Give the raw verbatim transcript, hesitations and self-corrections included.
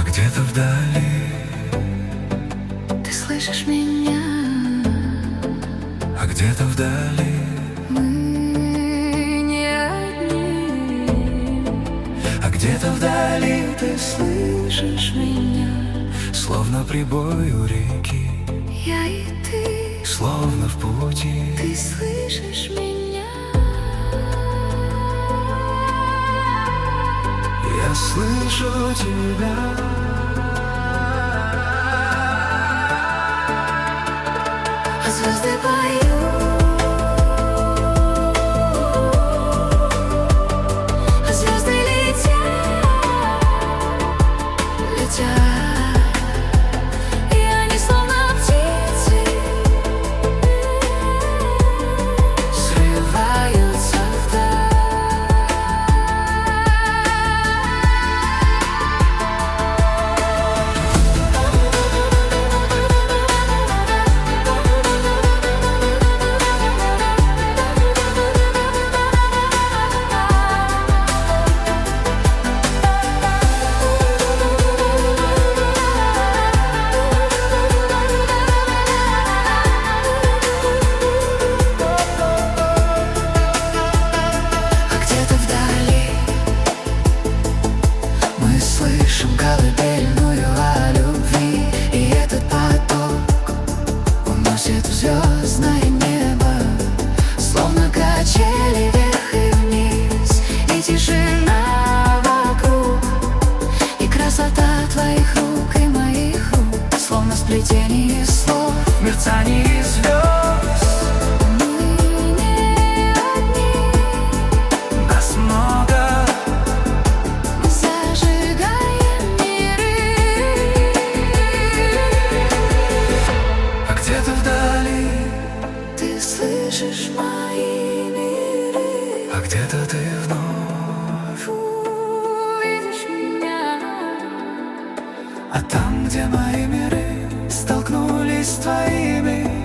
где-то вдали Ты слышишь меня? А где-то вдали Мы не одни. А где-то вдали Ты слышишь меня? словно прибой у реки, Я и ты. словно в пути. Ты слышишь меня? Я слышу тебя. А звезды поют, а звезды летят, летят, и они словно птицы срываются вдаль. Слышим колыбельную о любви, и этот поток уносит в звездное небо, словно качели вверх и вниз, и тишина вокруг, и красота твоих рук и моих рук, словно сплетение слов, мерцание звезд. Слышишь мои миры, А где-то ты вновь увидишь меня. А там, где мои миры столкнулись с твоими,